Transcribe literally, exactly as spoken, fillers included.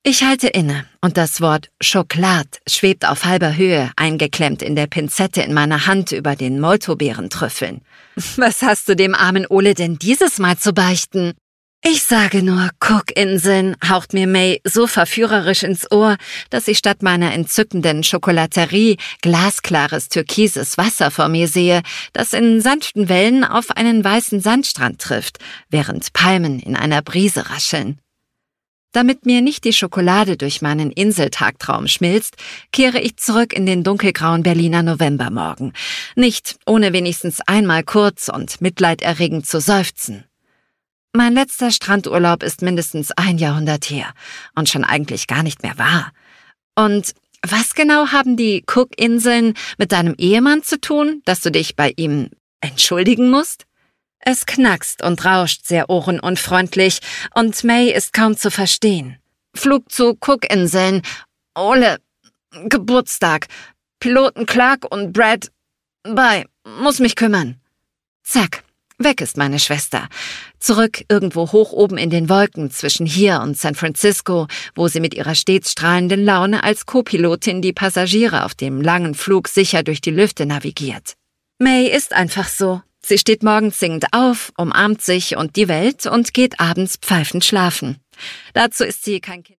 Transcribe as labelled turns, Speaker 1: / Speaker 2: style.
Speaker 1: Ich halte inne und das Wort Schokolade schwebt auf halber Höhe, eingeklemmt in der Pinzette in meiner Hand über den Moltobeerentrüffeln. Was hast du dem armen Ole denn dieses Mal zu beichten? Ich sage nur Cookinseln, haucht mir May so verführerisch ins Ohr, dass ich statt meiner entzückenden Schokolaterie glasklares türkises Wasser vor mir sehe, das in sanften Wellen auf einen weißen Sandstrand trifft, während Palmen in einer Brise rascheln. Damit mir nicht die Schokolade durch meinen Inseltagtraum schmilzt, kehre ich zurück in den dunkelgrauen Berliner Novembermorgen. Nicht, ohne wenigstens einmal kurz und mitleiderregend zu seufzen. Mein letzter Strandurlaub ist mindestens ein Jahrhundert her und schon eigentlich gar nicht mehr wahr. Und was genau haben die Cookinseln mit deinem Ehemann zu tun, dass du dich bei ihm entschuldigen musst? Es knackst und rauscht sehr ohrenunfreundlich und May ist kaum zu verstehen. Flug zu Cookinseln, Ole, Geburtstag, Piloten Clark und Brad, bei, muss mich kümmern. Zack, weg ist meine Schwester. Zurück irgendwo hoch oben in den Wolken zwischen hier und San Francisco, wo sie mit ihrer stets strahlenden Laune als Co-Pilotin die Passagiere auf dem langen Flug sicher durch die Lüfte navigiert. May ist einfach so. Sie steht morgens singend auf, umarmt sich und die Welt und geht abends pfeifend schlafen. Dazu ist sie kein Kind.